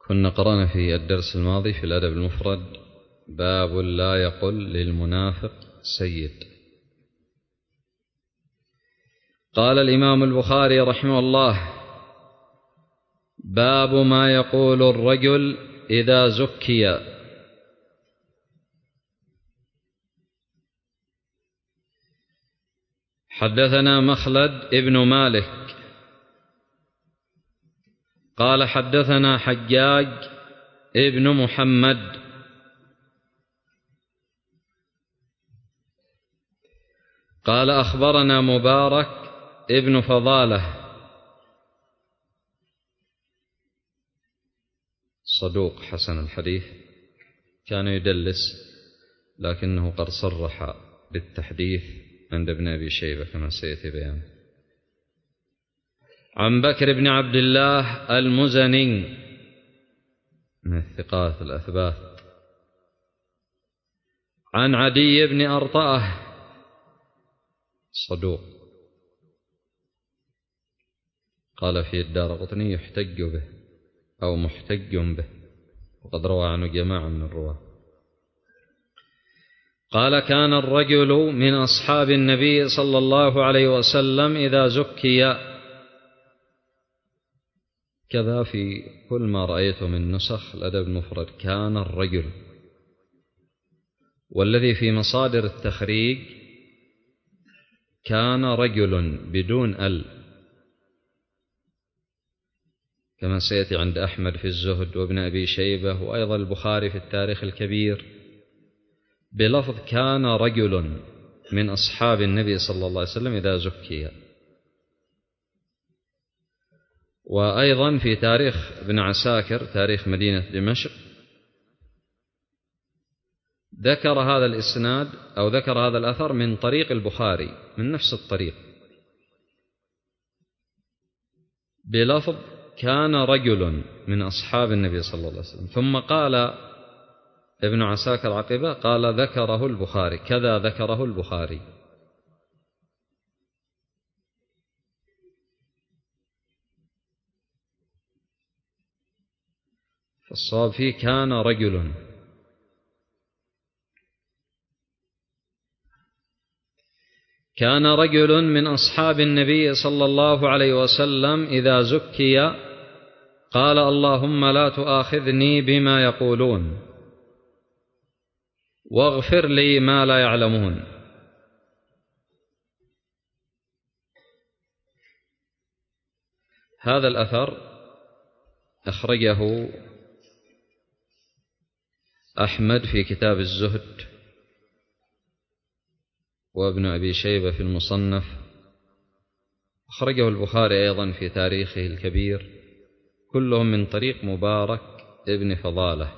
كنا قرأنا في الدرس الماضي في الأدب المفرد باب لا يقل للمنافق سيد. قال الإمام البخاري رحمه الله: باب ما يقول الرجل إذا زكي. حدثنا مخلد ابن مالك قال حدثنا حجاج ابن محمد قال أخبرنا مبارك ابن فضالة صدوق حسن الحديث، كان يدلس لكنه قد صرح بالتحديث عند ابن أبي شيبة كما سيأتي بيانه. عن بكر بن عبد الله المزني من الثقات الأثبات. عن عدي بن أرطأة صدوق، قال في الدارقطني يحتج به أو محتج به، وقد روى عنه جماعة من الرواة. قال: كان الرجل من أصحاب النبي صلى الله عليه وسلم إذا زكي، كذا في كل ما رأيته من نسخ الأدب المفرد كان الرجل، والذي في مصادر التخريج كان رجل بدون ال، كما سيأتي عند أحمد في الزهد وابن أبي شيبة، وأيضا البخاري في التاريخ الكبير بلفظ كان رجل من أصحاب النبي صلى الله عليه وسلم إذا زكي. وأيضا في تاريخ ابن عساكر تاريخ مدينة دمشق ذكر هذا الإسناد أو ذكر هذا الأثر من طريق البخاري من نفس الطريق بلفظ كان رجل من أصحاب النبي صلى الله عليه وسلم، ثم قال ابن عساكر عقبه قال ذكره البخاري، كذا ذكره البخاري. فالصواب فيه كان رجل. كان رجل من أصحاب النبي صلى الله عليه وسلم إذا زكي قال: اللهم لا تؤاخذني بما يقولون واغفر لي ما لا يعلمون. هذا الأثر أخرجه أحمد في كتاب الزهد، وابن أبي شيبة في المصنف، أخرجه البخاري أيضا في تاريخه الكبير، كلهم من طريق مبارك ابن فضالة.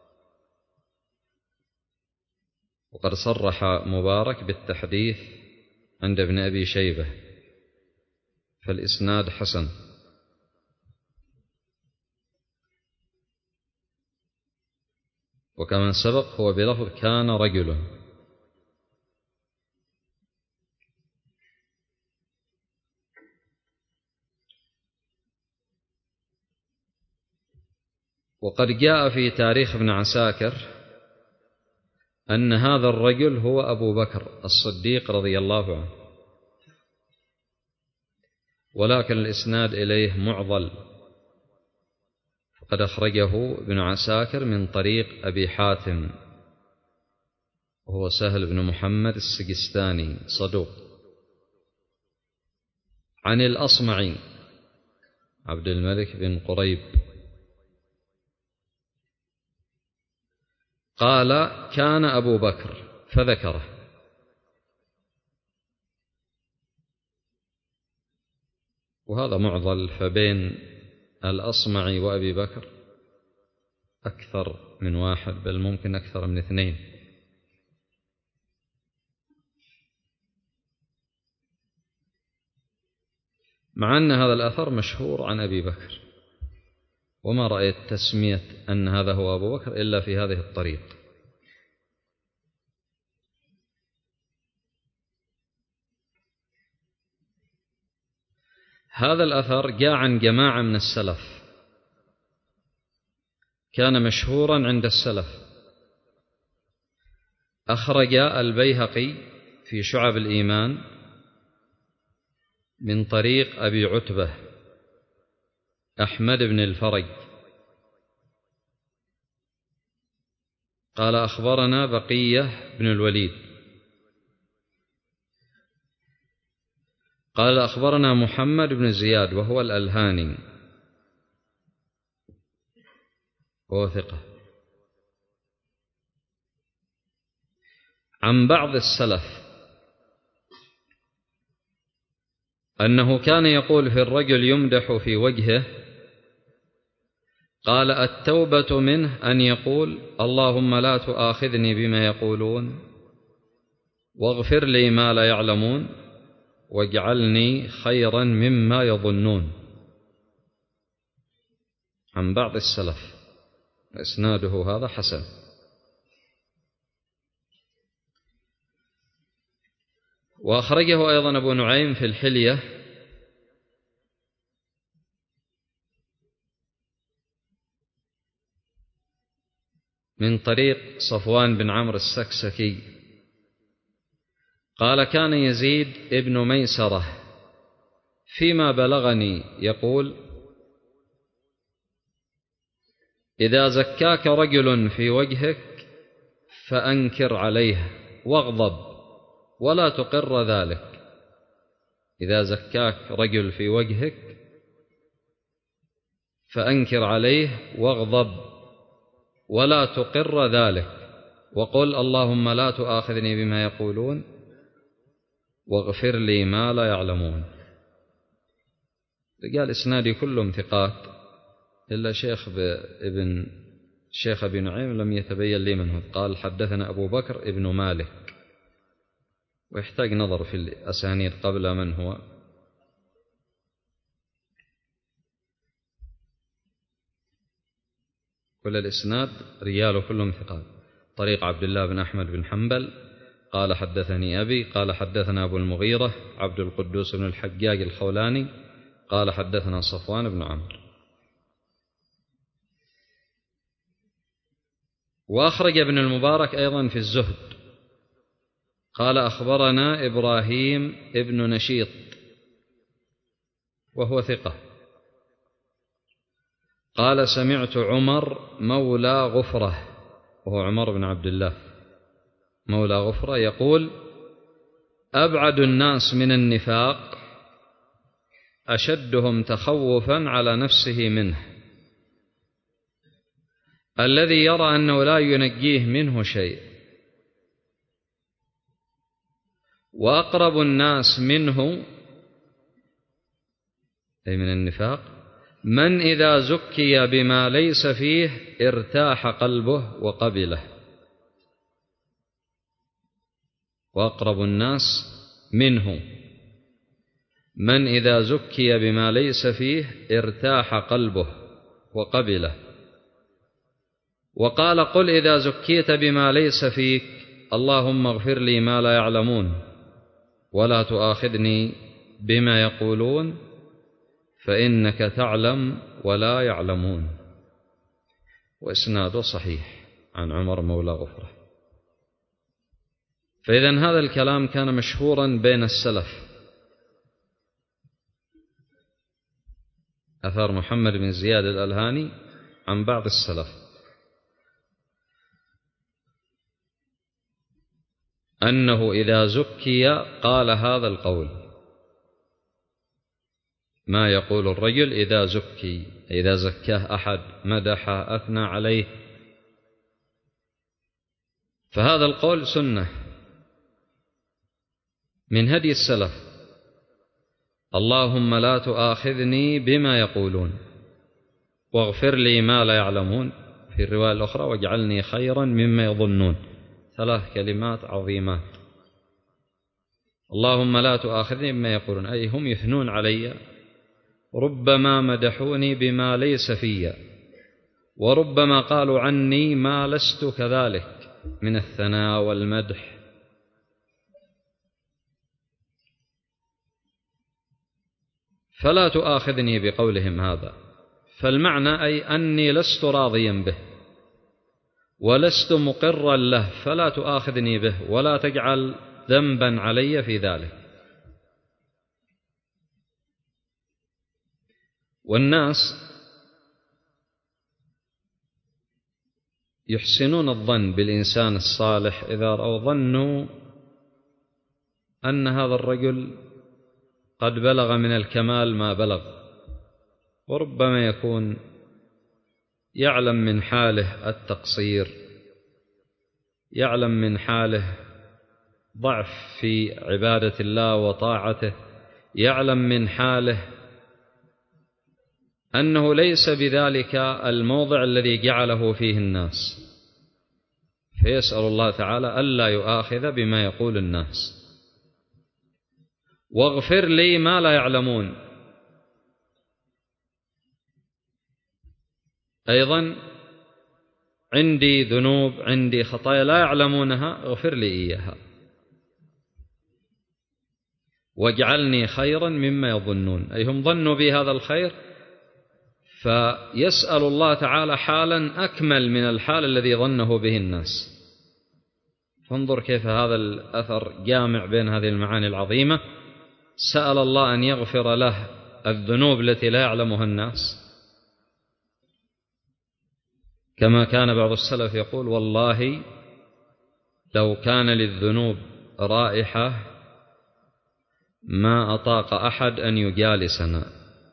وقد صرح مبارك بالتحديث عند ابن أبي شيبة، فالإسناد حسن. وكما سبق هو بلفظ كان رجل. وقد جاء في تاريخ ابن عساكر أن هذا الرجل هو أبو بكر الصديق رضي الله عنه، ولكن الإسناد إليه معضل، فقد أخرجه ابن عساكر من طريق أبي حاتم وهو سهل بن محمد السجستاني صدوق، عن الأصمعي عبد الملك بن قريب قال: كان أبو بكر، فذكره. وهذا معضل، فبين الأصمعي وأبي بكر أكثر من واحد، بل ممكن أكثر من اثنين. مع أن هذا الأثر مشهور عن أبي بكر، وما رأيت تسمية أن هذا هو أبو بكر إلا في هذه الطريق. هذا الأثر جاء عن جماعة من السلف كان مشهورا عند السلف. أخرج البيهقي في شعب الإيمان من طريق أبي عتبة أحمد بن الفرج قال أخبرنا بقية بن الوليد قال أخبرنا محمد بن زياد وهو الألهاني وهو ثقة عن بعض السلف أنه كان يقول في الرجل يمدح في وجهه قال التوبة منه أن يقول اللهم لا تؤاخذني بما يقولون واغفر لي ما لا يعلمون واجعلني خيرا مما يظنون. عن بعض السلف، إسناده هذا حسن. وأخرجه أيضا أبو نعيم في الحلية من طريق صفوان بن عمرو السكسكي قال كان يزيد ابن ميسرة فيما بلغني يقول إذا زكاك رجل في وجهك فأنكر عليه واغضب ولا تقر ذلك. إذا زكاك رجل في وجهك فأنكر عليه واغضب ولا تقر ذلك وقل اللهم لا تؤاخذني بما يقولون واغفر لي ما لا يعلمون. قال إسنادي كلهم ثقات إلا شيخ أبي نعيم لم يتبين لي منه. قال حدثنا أبو بكر ابن مالك، ويحتاج نظر في الأسانيد قبل من هو. كل الإسناد رجاله كلهم ثقات. طريق عبد الله بن أحمد بن حنبل قال حدثني أبي قال حدثنا أبو المغيرة عبد القدوس بن الحجاج الخولاني قال حدثنا صفوان بن عمرو. وأخرج ابن المبارك أيضا في الزهد قال أخبرنا إبراهيم ابن نشيط وهو ثقة قال سمعت عمر مولى غفرة وهو عمر بن عبد الله مولى غفرة يقول أبعد الناس من النفاق أشدهم تخوفا على نفسه منه الذي يرى أنه لا ينجيه منه شيء، وأقرب الناس منه أي من النفاق من إذا زكي بما ليس فيه ارتاح قلبه وقبله. وأقرب الناس منه من إذا زكي بما ليس فيه ارتاح قلبه وقبله. وقال قل إذا زكيت بما ليس فيك اللهم اغفر لي ما لا يعلمون ولا تؤاخذني بما يقولون فإنك تعلم ولا يعلمون. وإسناده صحيح عن عمر مولى غفرة. فإذن هذا الكلام كان مشهورا بين السلف. أثر محمد بن زياد الألهاني عن بعض السلف أنه إذا زكي قال هذا القول ما يقول الرجل إذا زكي إذا زكاه أحد مدحه أثنى عليه. فهذا القول سنة من هدي السلف اللهم لا تؤاخذني بما يقولون واغفر لي ما لا يعلمون في الرواية الأخرى واجعلني خيرا مما يظنون. 3 كلمات عظيمات. اللهم لا تؤاخذني بما يقولون أي هم يثنون علي، ربما مدحوني بما ليس في وربما قالوا عني ما لست كذلك من الثناء والمدح. فلا تؤاخذني بقولهم هذا فالمعنى أي أني لست راضيا به ولست مقرا له، فلا تؤاخذني به ولا تجعل ذنبا علي في ذلك. والناس يحسنون الظن بالإنسان الصالح إذا رأوا ظنوا أن هذا الرجل قد بلغ من الكمال ما بلغ، وربما يكون يعلم من حاله التقصير، يعلم من حاله ضعف في عبادة الله وطاعته، يعلم من حاله أنه ليس بذلك الموضع الذي جعله فيه الناس، فيسأل الله تعالى ألا يؤاخذ بما يقول الناس. واغفر لي ما لا يعلمون، أيضا عندي ذنوب، عندي خطايا لا يعلمونها، اغفر لي إياها واجعلني خيرا مما يظنون، أي هم ظنوا بي هذا الخير، فيسأل الله تعالى حالا أكمل من الحال الذي ظنه به الناس. فانظر كيف هذا الأثر جامع بين هذه المعاني العظيمة. سأل الله أن يغفر له الذنوب التي لا يعلمها الناس، كما كان بعض السلف يقول: والله لو كان للذنوب رائحة ما أطاق أحد أن يجالسنا.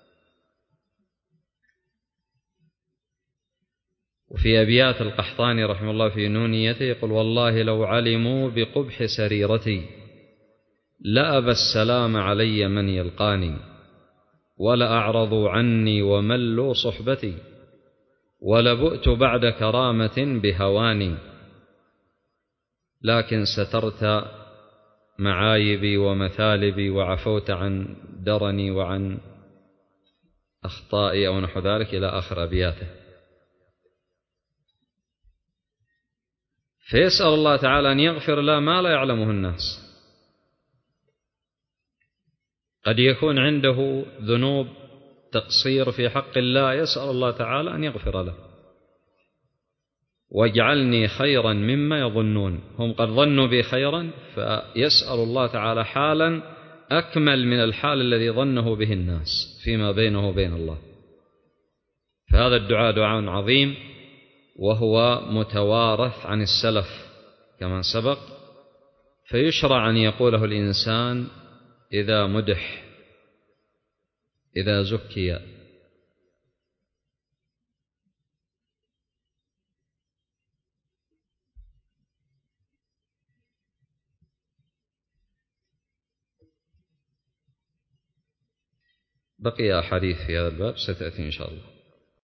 وفي أبيات القحطاني رحمه الله في نونيته يقول: والله لو علموا بقبح سريرتي لأبى السلام علي من يلقاني، ولأعرضوا عني وملوا صحبتي، ولبؤت بعد كرامة بهواني، لكن سترت معايبي ومثالبي وعفوت عن درني وعن أخطائي، أو نحو ذلك إلى آخر أبياته. فيسأل الله تعالى أن يغفر له ما لا يعلمه الناس. قد يكون عنده ذنوب تقصير في حق الله، يسأل الله تعالى أن يغفر له. واجعلني خيرا مما يظنون، هم قد ظنوا بي خيرا، فيسأل الله تعالى حالا أكمل من الحال الذي ظنه به الناس فيما بينه وبين الله. فهذا الدعاء دعاء عظيم، وهو متوارث عن السلف كما سبق، فيشرع أن يقوله الإنسان إذا مدح، إذا زكي. بقي أحاديث في هذا الباب ستأتي إن شاء الله.